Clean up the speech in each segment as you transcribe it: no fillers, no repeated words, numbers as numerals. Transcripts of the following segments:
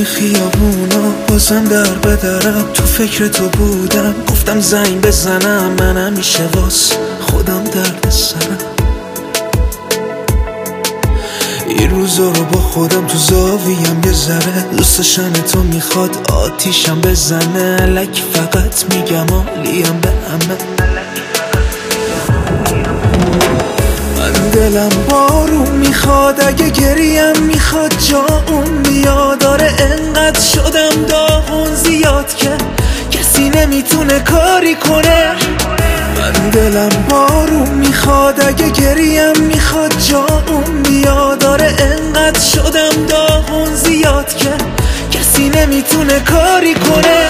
خیابونا بازم در بدرم، تو فکر تو بودم گفتم زنگ بزنم. من همیشه واس خودم درد سرم، این روزا رو با خودم تو زاویم یه ذره دوست داشتن تو میخواد آتیشم بزنه. الک فقط میگم عالیم به همه، من دلم بارون میخواد اگه گریم میخواد جا اون بیاد. داره انقدر شدم داغون زیاد که کسی نمیتونه کاری کنه. من دلم بارون میخواد اگه گریم میخواد جا اون بیاد. داره انقدر شدم داغون زیاد که کسی نمیتونه کاری کنه.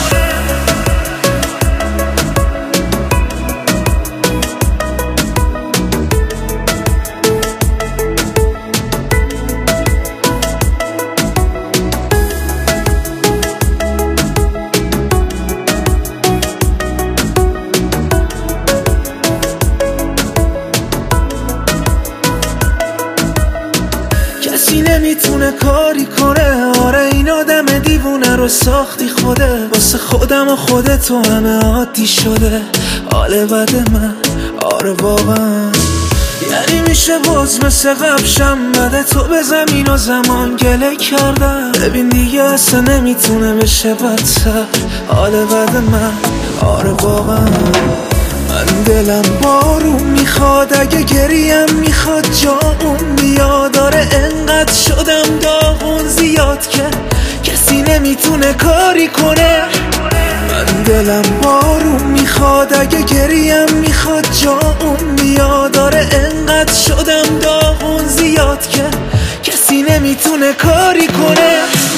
کسی نمیتونه کاری کنه. آره این آدم دیوونه رو ساختی خوده، واسه خودم و خودتو همه عادی شده. حال بد من آره واقعا، یعنی میشه باز مثل قبل شم بده تو به زمین و زمان گله کردم. ببین دیگه اصلا نمیتونه بشه بدتر. حال بد من آره واقعا، من دلم بارون میخواد اگه گریم میخواد جا اون بیاد. داره انقدر شدم داغون زیاد که کسی نمیتونه کاری کنه. من دلم بارون میخواد اگه گریم میخواد جا اون بیاد. داره انقدر شدم داغون زیاد که کسی نمیتونه کاری کنه.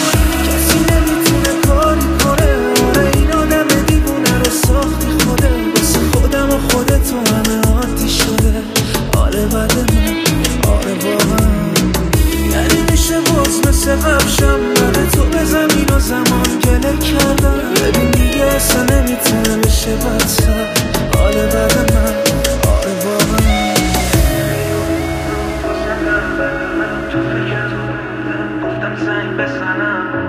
مثل قبشم من تو به زمین و زمان گله کردم. ببین دیگه اصلا نمیتونه بشه بدتر. حال بد من آره واقعا، تو فکر تو بودم گفتم زنگ بزنم.